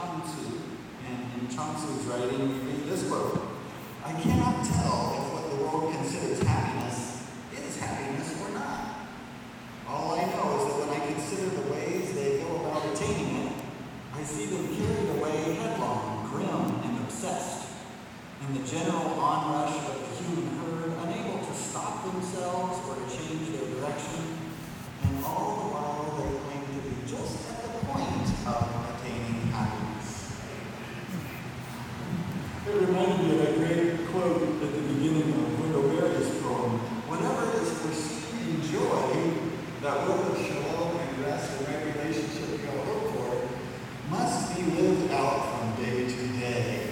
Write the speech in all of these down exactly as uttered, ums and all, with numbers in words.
Chuang Tzu. And in Chuang Tzu's writing, we read this quote: "I cannot tell if what the world considers happiness is happiness or not. All I know is that when I consider the ways they go about attaining it, I see them carried away headlong, grim, and obsessed, in the general onrush of the human herd, unable to stop themselves or to change their direction, and all the while they claim to be just at the point of attaining happiness." It reminded me of that great quote at the beginning of Wendell Berry's poem: "Whatever is foreseen in joy, that will of shalom and rest and right relationship go hope for, must be lived out from day to day."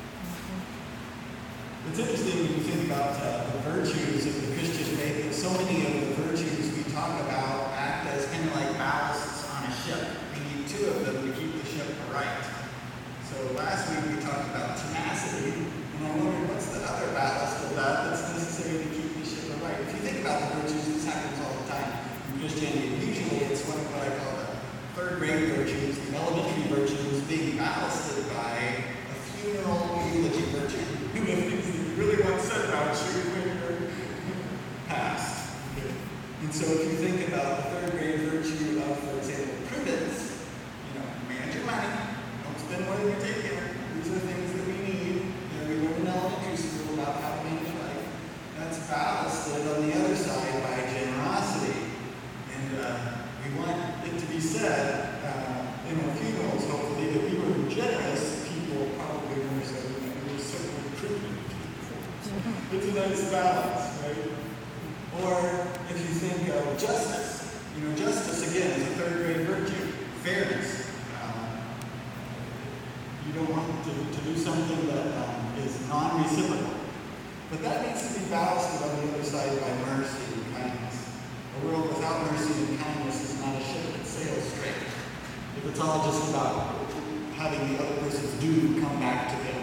It's interesting when you think about uh, the virtues of the Christian faith, that so many of the virtues we talk about act as kind of like ballasts on a ship. We need two of them to keep the ship right. So last week we talked about tenacity, and I wondered what's the other ballast of that that's necessary to keep the ship right. If you think about the virtues, this happens all the time in Christianity. Usually it's one of what I call the third grade virtues, the elementary virtues, being ballasted by a funeral eulogy virtue. The things that you really want said about you when you're past. And so if you think about the third grade virtue of, for example, prudence, you know, manage your money, don't spend more than you take in. These are things that we need. You know, we learn in elementary school about how to manage life. That's ballasted on the other side by generosity. And uh, we want it to be said uh, in our funerals, hopefully, that we were generous people, probably more so than we were certainly prudent. It's a nice balance, right? Or if you think of justice, you know, justice again is a third grade virtue. Fairness. Um, you don't want to, to do something that um, is non-reciprocal. But that needs to be ballasted on the other side by mercy and kindness. A world without mercy and kindness is not a ship that sails straight. If it's all just about having the other person's due come back to them.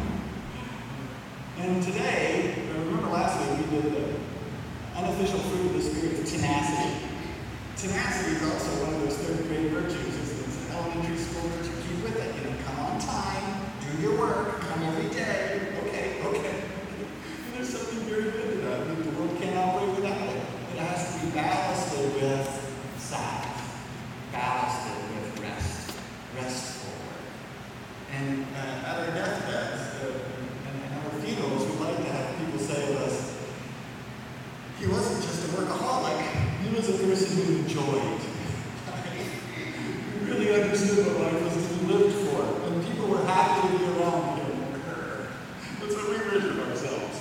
And today, remember last week we did the unofficial fruit of the Spirit, tenacity. Tenacity is also one of those third grade virtues. It's, it's an elementary school virtue. Keep with it. You know, come on time, do your work, come every day. Okay, okay. And there's something very good to that. The world can't operate without it. It has to be ballasted with Sabbath, ballasted with rest, restful work. And uh, at our deathbeds, uh, funerals, we like to have people say of us, he wasn't just a workaholic, he was a person who enjoyed. He really understood what life was to be lived for, and people were happy to be around him. That's what we wish of ourselves.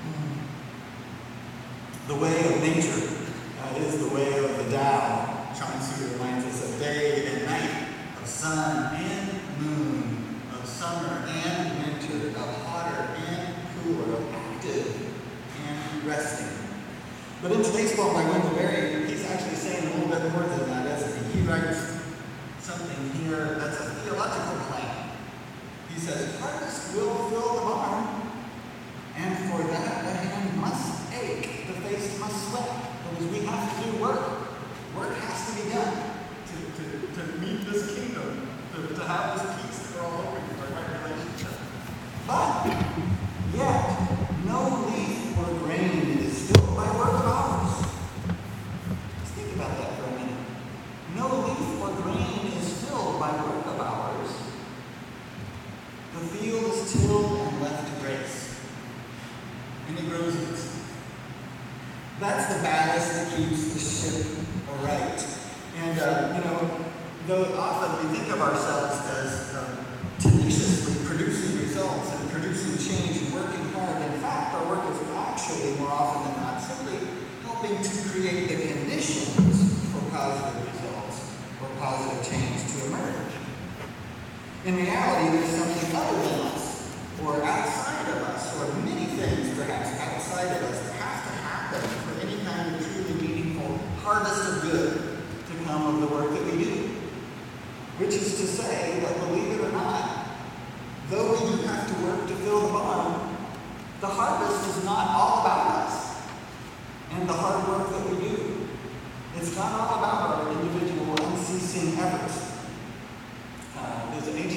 The way of nature uh, is the way of the Tao. Chuang Tzu reminds us of day and night, of sun and moon, of summer and winter, of hotter and cooler, of active and resting. But in today's poem by Wendell Berry, he's actually saying a little bit more than that, isn't he? He writes something here that's a theological claim. He says, "Harvest will fill the barn, and for that the hand must ache, the face must sweat, because we have to do work. Work has to be done to, to, to meet this kingdom, to, to have this peace that we're all hoping for, right relationship. But yet, no leaf or grain is filled by work of ours." Let's think about that for a minute. No leaf or grain is filled by work of ours. The field is tilled and left to grace, and it grows in its. That's the ballast that keeps the ship right. And, uh, you know, though often we think of ourselves as um, tenaciously producing results and producing change and working hard, in fact, our work is actually, more often than not, simply helping to create the conditions for positive results or positive change to emerge. In reality, there's something other than us, or outside of us, or many things perhaps outside of us that have to happen for any kind of truly meaningful harvest of good to come of the work that we do. Which is to say that, believe it or not, though we do have to work to fill the barn, the harvest is not all about us and the hard work that we do. It's not all about our individual unceasing efforts. Uh, there's an ancient word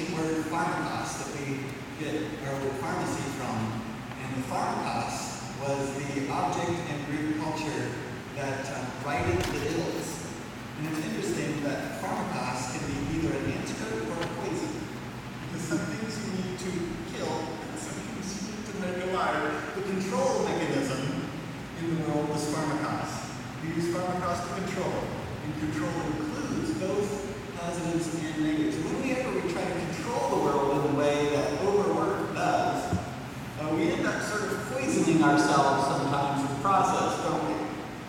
pharmakos that we get our word pharmacy from. And the pharmakos was the object in Greek culture that um, righted the ills. And it's interesting that pharmakos can be either an antidote or a poison. Because some things you need to kill, and some things you need to make alive. The control mechanism in the world was pharmakos. We use pharmakos to control. And control includes both positives and negatives. Whenever we try to control the world in the way that overwork does, uh, we end up sort of poisoning ourselves sometimes in the process, don't we?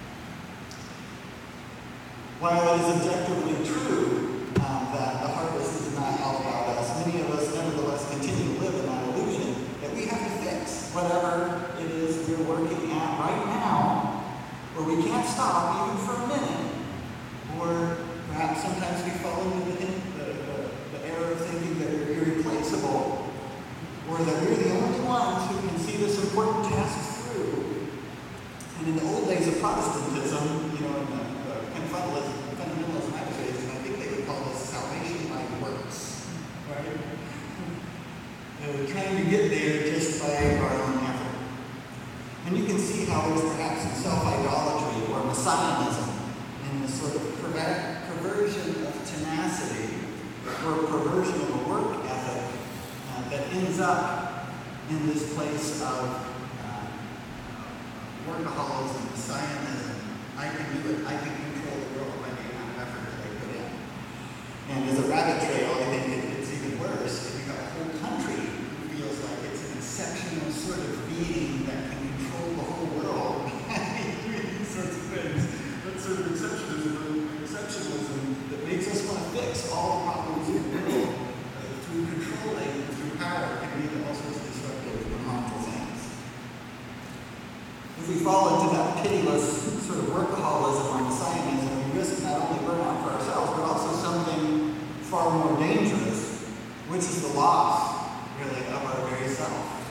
While it is objectively true um, that the harvest is not all about us, many of us nevertheless continue to live in that illusion that we have to fix whatever it is we're working at right now, or we can't stop even for a minute, or perhaps sometimes we fall into the, the, the, the error of thinking that we're irreplaceable, or that we're the only ones who can see this important task through. And in the old days of Protestantism, you know, in the, the fundamentalism, fundamentalism I was raised in, I think they would call this salvation by works, right? They were trying to get there just by our own effort. And you can see how there's perhaps some self-idolatry or messianism in this sort of perver- perversion of tenacity or perversion of a work ethic uh, that ends up in this place of uh, workaholism, messianism. I can do it. I can control the world by the amount of effort that I put in. And as a rabbit trail, I think it, it's even worse. If you've got a whole country who feels like it's an exceptional sort of being that can control the whole world doing these sorts of things. That sort of exceptionalism, exceptionalism that makes us want to fix all the problems in the world uh, through controlling, through power, can lead to all sorts of disruptive and harmful things. If we fall into that pitiless sort of workaholism or messianism, we risk not only burnout for ourselves, but also something far more dangerous, which is the loss, really, of our very self.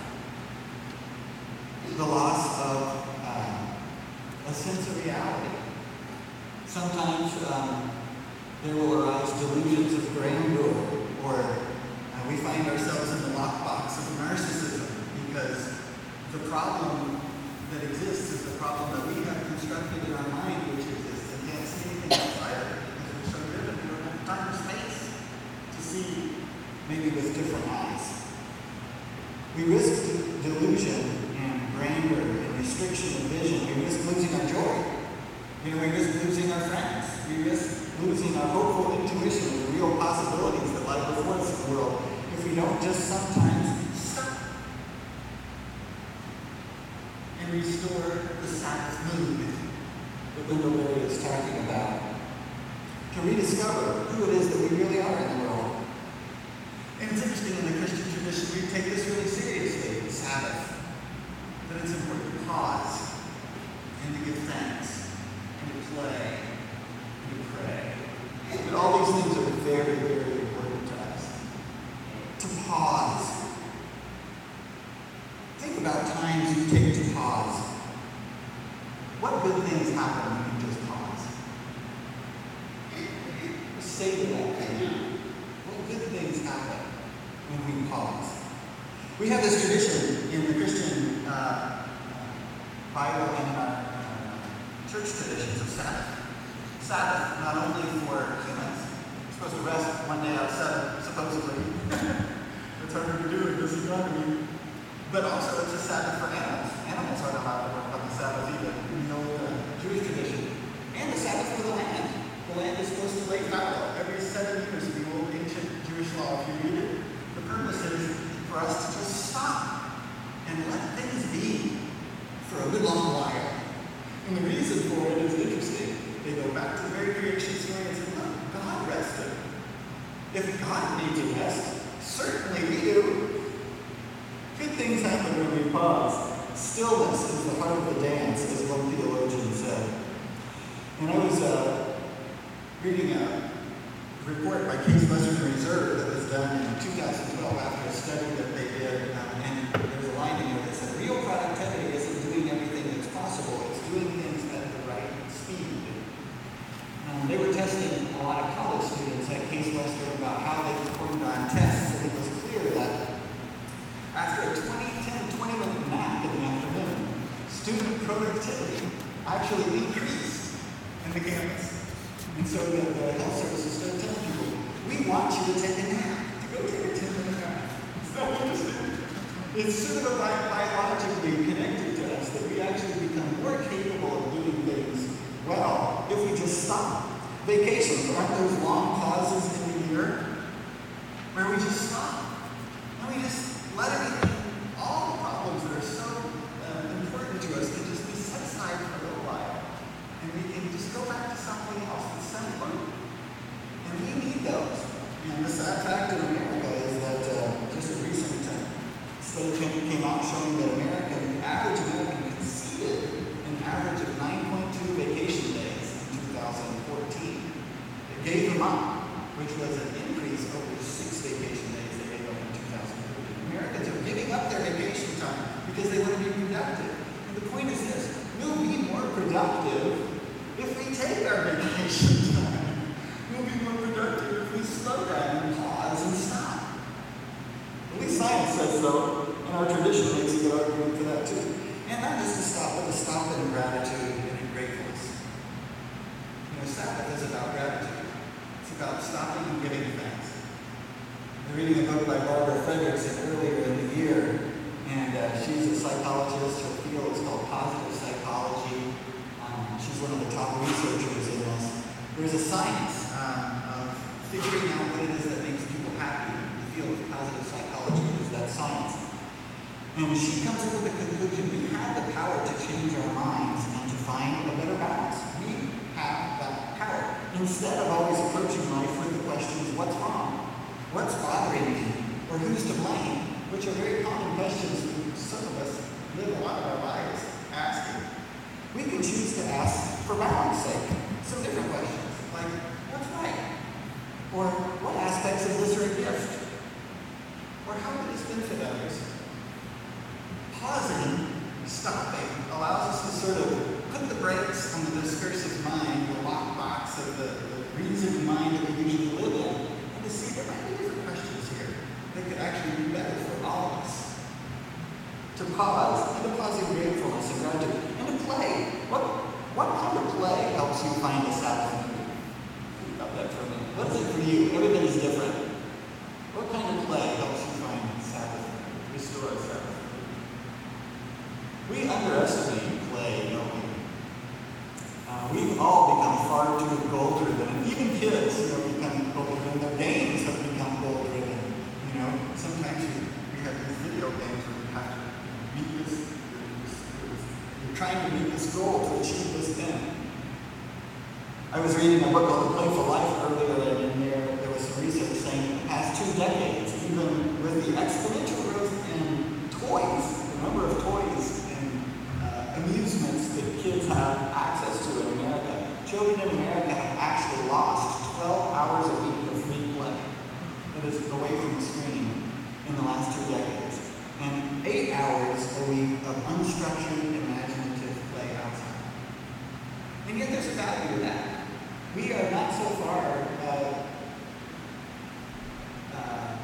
The loss of uh, a sense of reality. Sometimes um, there will arise delusions of grandeur, or uh, we find ourselves in the lockbox of narcissism, because the problem that exists is the problem that we have constructed in our mind, which exists and can't see anything outside of it because we're so driven. We don't have time or space to see maybe with different eyes. We risk delusion and grandeur and restriction of vision. We risk losing our joy. You know, we risk losing our friends. We risk losing our hopeful intuition of the real possibilities that lie before us in the world if we don't just sometimes stop and restore the Sabbath mood that Wendell is talking about. To rediscover who it is that we really are in the world. And it's interesting, in the Christian tradition, we take this really seriously, the Sabbath. That it's important to pause and to give thanks and to play and to pray. But all these things are very, very important to us. To pause. Think about times you take to pause. What good things happen when you just pause? Just say to that thing. What good things happen when we pause? We have this tradition in the Christian uh, Bible and in our uh, church traditions of Sabbath. Sabbath, not only for humans, we're supposed to rest one day out of seven, supposedly. It's harder to do in this economy. But also it's a Sabbath for animals. Animals aren't allowed to work on the Sabbath either, in the old uh, Jewish tradition. And the Sabbath for the land. The land is supposed to lay fallow every seven years in the old ancient Jewish law. If you read it, the purpose is for us to just stop and let things be for a good long while. And the reason for it is interesting. They go back to the very creation story and say, look, God rested. If God needs a rest, certainly we do. Good things happen when we pause. Stillness is the heart of the dance, as one theologian said. And I was uh, reading a report by Case Western Reserve that was done in two thousand twelve after a study that they did, um, and there's a line in here that said, real productivity isn't doing everything that's possible, it's doing things at the right speed. Um, they were testing a lot of college students at Case Western about how they performed on tests, and it was clear productivity actually increased in the campus. And so the, the health services started telling people, we want you to take a nap, to go take a ten minute nap. It's not interesting. It's sort of bi- biologically connected to us that we actually become more capable of doing things well if we just stop. Vacations, aren't those long pauses in the year where we just stop and we just let everything, all the problems that are so uh, important to us, can just be set aside for a little while, and we can just go back to something else that's simpler. And we need those. And the sad fact in America is that uh, just a recent uh, study came, came out showing that American, the average American conceded an average of nine point two vacation days in two thousand fourteen. It gave them up, which was an increase over six vacation days they gave up in two thousand fourteen. Americans are giving up their vacation time because they want to be productive. And the point is this, we'll be more productive if we take our vacation time. We'll be more productive if we slow down and pause and stop. At least science says so, and our tradition makes a good argument for that too. And not just to stop, but to stop in gratitude and in gratefulness. You know, Sabbath is about gratitude. It's about stopping and giving thanks. I'm reading a book by Barbara Fredrickson earlier in the year, and uh, she's a psychologist. Her field is called positive psychology. Um, she's one of the top researchers in this. There's a science um, of figuring out what it is that makes people happy. The field of positive psychology is that science. And she comes up with the conclusion, we have the power to change our minds and to find a better balance. We have that power. Instead of always approaching life with the questions, what's wrong? What's bothering me? Or who's to blame? Which are very common questions that some of us live a lot of our lives asking. We can choose to ask, for balance sake, some different questions, like, what's right? Or what aspects of this are a gift? Or how could this benefit others? Pausing, stopping, allows us to sort of put the brakes on the discursive mind, the lockbox of the, the reasoned mind that we usually live in, and to see there might be different questions here that could actually be better for all of us. To pause, and to pause in gratefulness and gratitude, and to play. What, what kind of play helps you find a Sabbath mood? Think about that for a minute. What is it for you? Everybody's different. What kind of play helps you find Sabbath mood? Restore Sabbath mood. We underestimate play, don't we? Uh, we've all become far too goal-driven, and even kids, you know, become goal-driven. Their games have become goal-driven. You know, sometimes you, we have these video games where you have to meet this, this, this, you're trying to meet this goal to achieve this end. I was reading a book called The Playful Life earlier, and in there, there was some research saying in the past two decades, even with the exponential growth in toys, the number of toys amusements that kids have access to in America. Children in America have actually lost twelve hours a week of free play that is away from the screen in the last two decades. And eight hours a week of unstructured, imaginative play outside. And yet there's a value to that. We are not so far uh, uh,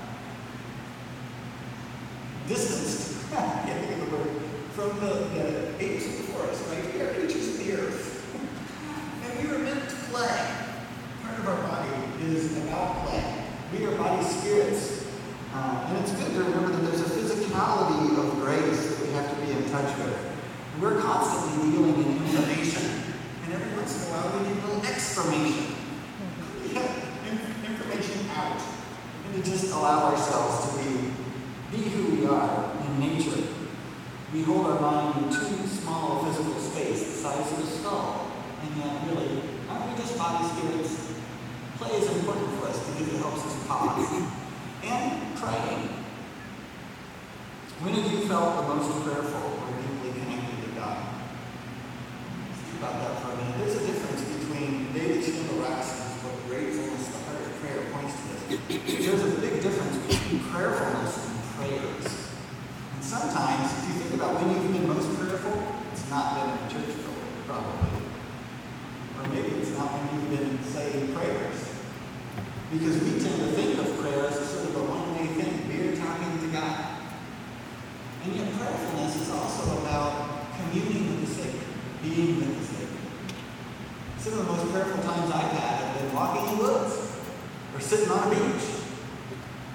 distanced, I can't think of the word, from the, the apes of the forest, right? We are creatures of the earth. And we were meant to play. Part of our body is about play. We are body spirits. Uh, and it's good to remember that there's a physicality of grace that we have to be in touch with. And we're constantly dealing in information. And every once in a while we need a little exclamation. We get information out. And to just allow ourselves to be, be who we are in nature. We hold our mind in too small a physical space, the size of a skull. And yet, really, aren't we just body spirits? Play is important for us because it helps us pause. And praying. When have you felt the most prayerful or deeply connected to God? Think about that for a minute. There's a difference between David Schindler-Ratz's book, Gratefulness, the Heart of Prayer, points to this. There's a big difference between prayerfulness and praise. And sometimes, if you think about when you've been most prayerful, it's not been in a church building, probably. Or maybe it's not when you've been saying prayers. Because we tend to think of prayer as sort of a one-way thing. We're talking to God. And yet prayerfulness is also about communing with the sacred.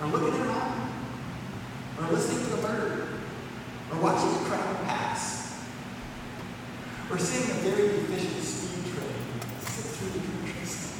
or looking at a mountain, or listening to a bird, or watching a crowd pass, or seeing a very efficient speed train sit through the countries.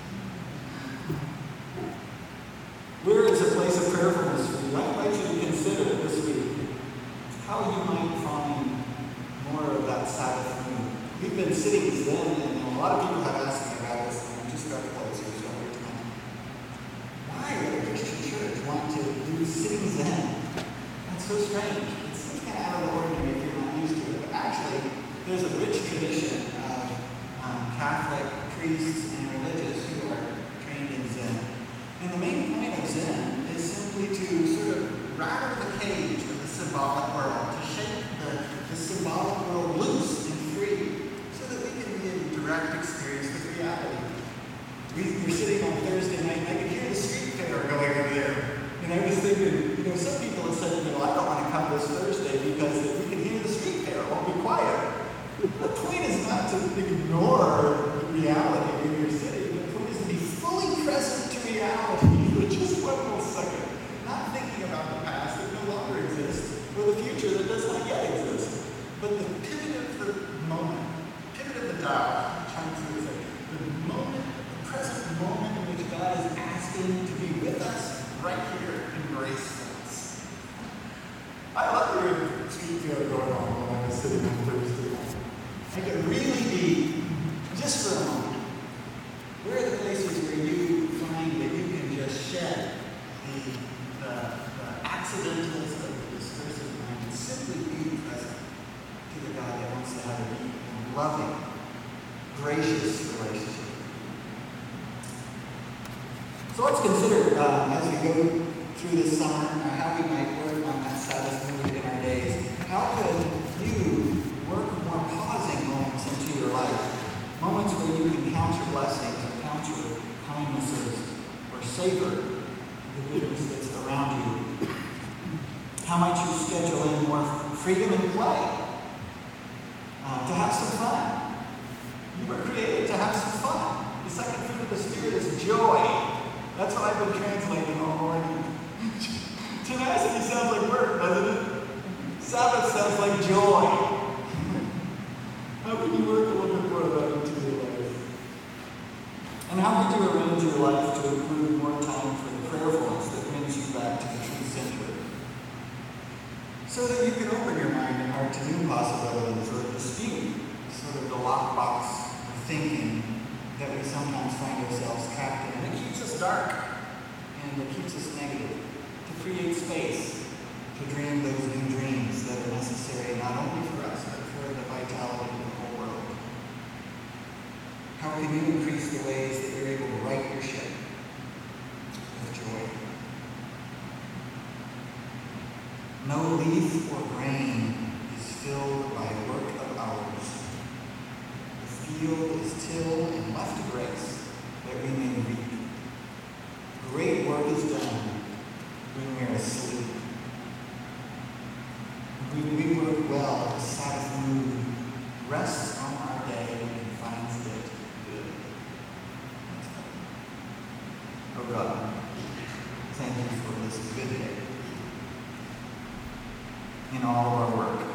Where is a place of prayerfulness for you? I invite you to consider this week how you might find more of that Sabbath mood. We've been sitting Zen, and a lot of people have asked me about this, and we just got to close here, so I'm time. Why would a Christian church want to do sitting Zen? That's so strange. It seems kind of out of the ordinary if you're not used to it. But actually, there's a rich tradition of um, Catholic priests and religious who are trained in Zen. And the main point of Zen is simply to sort of rattle the cage of the symbolic world, to shake the, the symbolic world loose and free, so that we can be in direct experience with reality. We were sitting on Thursday night, and I could hear the street fair going over there. And I was thinking, you know, some people have said, you know, I don't want to come this Thursday because if we can hear the street fair, it won't be quiet. The point is not to ignore reality in your city. The point is to be fully present to reality for just one little second. Not thinking about the past that no longer exists, or the future that does not yet exist. But the pivot of the moment, pivot of the dial, I'm trying to say, the moment, the present moment in which God is asking to be with us right here in gracefulness. I love hearing street fair going on when I was sitting on Thursday night. I could really be, just for a moment, where are the places where you find that you can just shed the, the, the accidentals of the discursive mind and simply be present to the God that wants to have a deep and loving, gracious relationship. So let's consider, um, as we go through this summer, uh, how we might work on that Sabbath mood in our days. How could you work more pausing moments into your life? Moments where you can count your blessings, or count your kindnesses, or savor the goodness that's around you. How might you schedule in more freedom and play? Uh, to have some fun. You were created to have some fun. The second fruit of the Spirit is joy. That's what I've been translating all morning. Tenacity sounds like work, doesn't it? Sabbath sounds like joy. How can you work a little bit more of that into your life? And how could you arrange your life to include more time for the prayerfulness that brings you back to the true center? So that you can open your mind and heart to new possibilities, or dispute sort of the lockbox of thinking that we sometimes find ourselves trapped in. And it keeps us dark, and it keeps us negative. To create space to dream those new dreams that are necessary not only for us, but for the vitality of the whole world. How can you increase the ways that you're able to right your ship with joy? No leaf or grain is filled by work of ours. The field is tilled and left to grace, that we may reap. Great work is done when we are asleep. When we work well, the Sabbath mood rests on our day and finds it good. Oh God, thank you for this good day in all of our work.